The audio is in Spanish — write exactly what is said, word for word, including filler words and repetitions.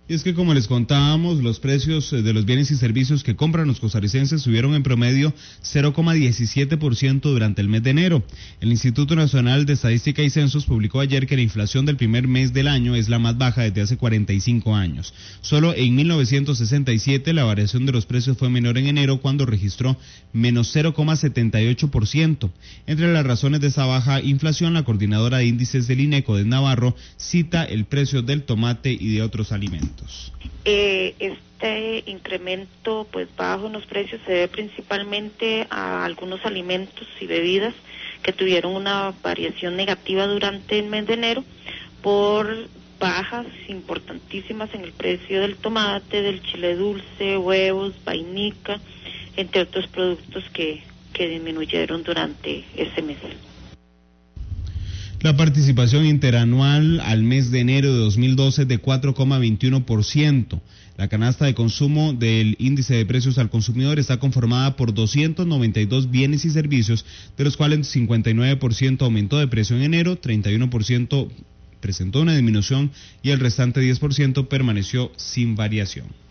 Y es que, como les contábamos, los precios de los bienes y servicios que compran los costarricenses subieron en promedio cero coma diecisiete por ciento durante el mes de enero. El Instituto Nacional de Estadística y Censos publicó ayer que la inflación del primer mes del año es la más baja desde hace cuarenta y cinco años. Solo en mil novecientos sesenta y siete la variación de los precios fue menor en enero, cuando registró menos cero coma setenta y ocho por ciento. Entre las razones de esa baja inflación, la coordinadora de índices del INECO de Navarro cita el precio del tomate y de otros alimentos. Eh, este incremento pues bajo en los precios se debe principalmente a algunos alimentos y bebidas que tuvieron una variación negativa durante el mes de enero por bajas importantísimas en el precio del tomate, del chile dulce, huevos, vainica, entre otros productos que, que disminuyeron durante ese mes. La participación interanual al mes de enero de dos mil doce es de cuatro coma veintiuno por ciento. La canasta de consumo del índice de precios al consumidor está conformada por doscientos noventa y dos bienes y servicios, de los cuales cincuenta y nueve por ciento aumentó de precio en enero, treinta y uno por ciento presentó una disminución y el restante diez por ciento permaneció sin variación.